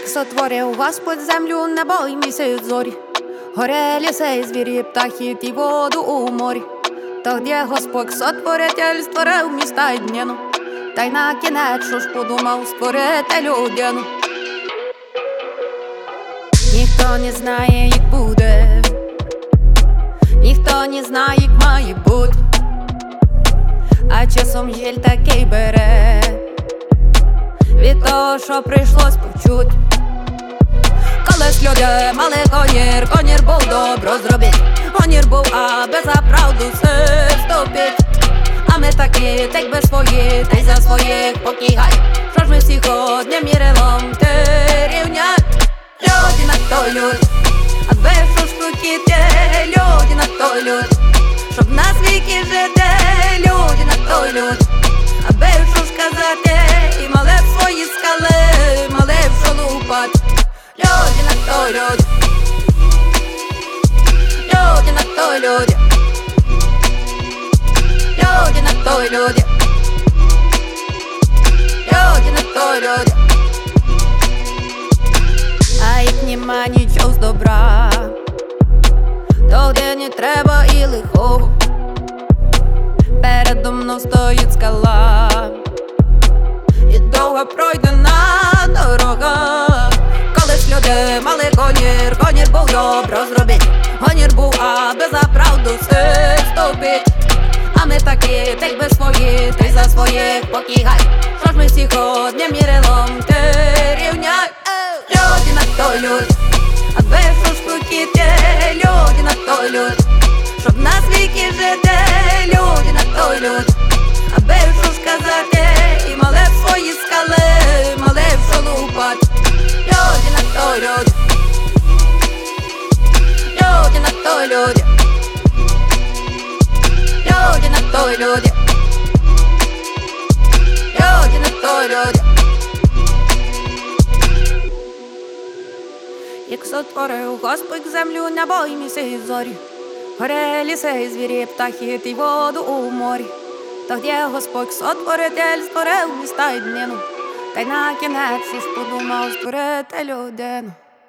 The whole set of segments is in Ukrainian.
Як сотворив Господь землю, небо й місяць зорі, гори, ліси, і звірі, птахи і воду у морі. Тоді Господь сотворитель створив міста й днину, та й на кінець, що ж подумав створити людину. Ніхто не знає, як буде, ніхто не знає, як має бути, а часом жаль такий бере від того, що прийшлось почуть. Колись люди мали гонір, гонір був добро зробить, гонір був, аби за правду все вступить. А ми такі, так би свої, та й за своїх покігай. Що ж ми всіх одним мірилом ти рівняй? Люди на то люд, аби що ж хотіти, люди на то люд, щоб нас віки жити, люди на то люд, аби що сказати, і мали б свої скали, мали б що лупать. Люди на то люд, люди на то люди, люди на то люди, люди на то люди. А як нема нічого з добра, тоді не треба і лихого. Передо мною стоїть скала, і довго пройдена дорога. Колись люди мали гонір, гонір був добро зробить, гонір був, аби за правду все вступить. А ми такі, так би свої, та й за своїх покігай. Що ж ми всіх одним мірилом ти рівняй? Люди на то люд, аби що ж хотіти, люди на то люд, щоб нас віки жити, люди на то люд, аби що сказати, і мали б свої скали, мали б що лупать. Люди на то люд, люди на то люди, люди на то люди, люди на то люди. Як сотворив Господь землю, небо й місяць зорі, гори, ліси, і звірі, птахи і воду у морі. Тоді Господь сотворитель створив міста й днину, та й на кінець ж подумав створити людину.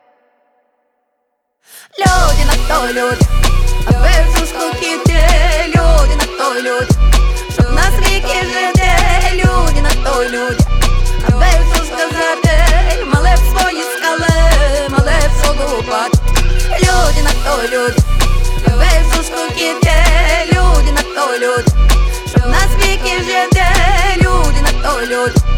Люди на то люд, аби що ж хотіти, люди на то люд, щоб нас віки жити, люди на то люд, аби що сказати, мали б свої скали, мали б що лупать. Люди на то люд, аби що ж хотіти, люди на то люд, щоб нас віки жити, люди на то люд.